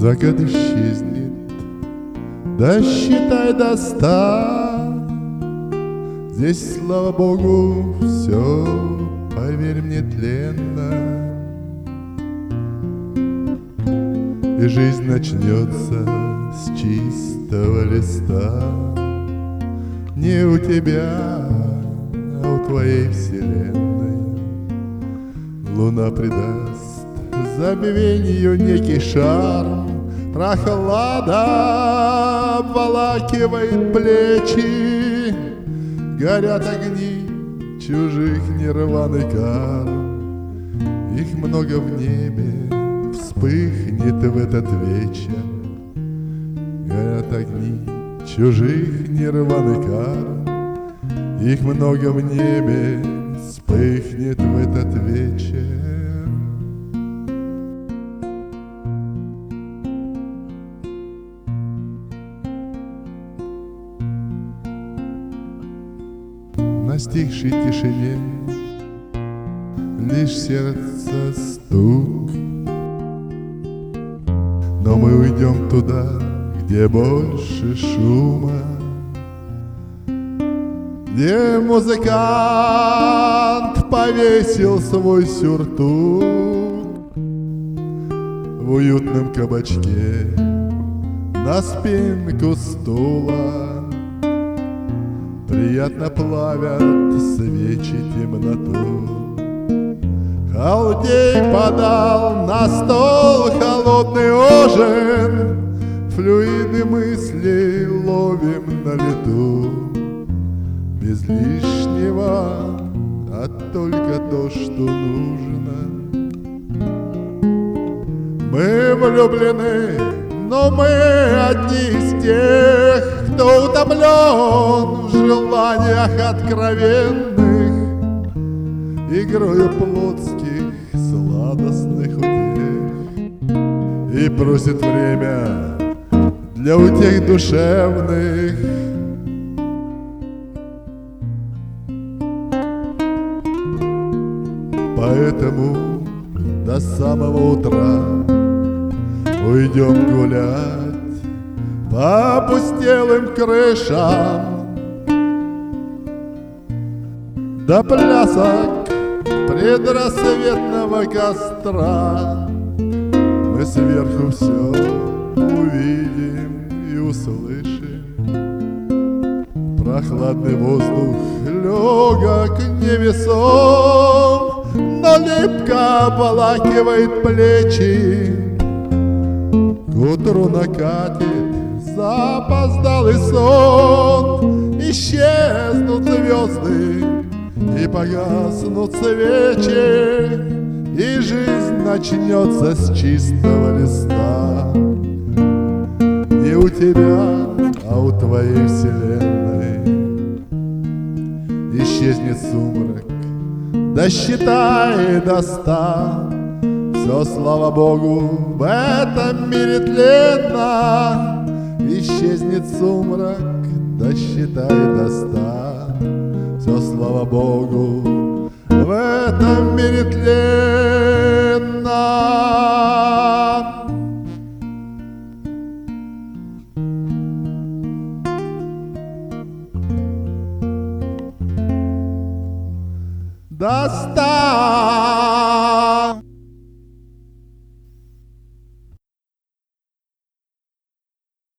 За год исчезнет, досчитай до 100. Здесь, слава Богу, все, поверь мне, тленно. И жизнь начнется с чистого листа. Не у тебя, а у твоей вселенной. Луна придаст забвению некий шарм. Прохлада обволакивает плечи. Горят огни чужих нерваный карм. Их много в небе, вспыхнет в этот вечер. Горят огни чужих нерваный карм. Их много в небе, вспыхнет в этот вечер. На стихшей тишине лишь сердце стук. Но мы уйдем туда, где больше шума, где музыкант повесил свой сюртук в уютном кабачке на спинку стула. Приятно плавят свечи темноту. Халдей подал на стол холодный ужин. Флюиды мыслей ловим на лету. Без лишнего, а только то, что нужно. Мы влюблены, но мы одни из тех, кто утомлен в желаниях откровенных, игрою плотских сладостных утех, и просит время для утех душевных. Поэтому до самого утра уйдем гулять по опустелым крышам, до плясок предрассветного костра. Мы сверху все увидим и услышим. Прохладный воздух легок невесом, но липко обволакивает плечи. К утру накатит запоздалый сон. Исчезнут звезды и погаснут свечи, и жизнь начнется с чистого листа. Не у тебя, а у твоей вселенной исчезнет сумрак, досчитай до 100. Все, слава Богу, в этом мире тленно. Исчезнет сумрак, досчитай до 100. Все, слава Богу, в этом мире тленно. До 100.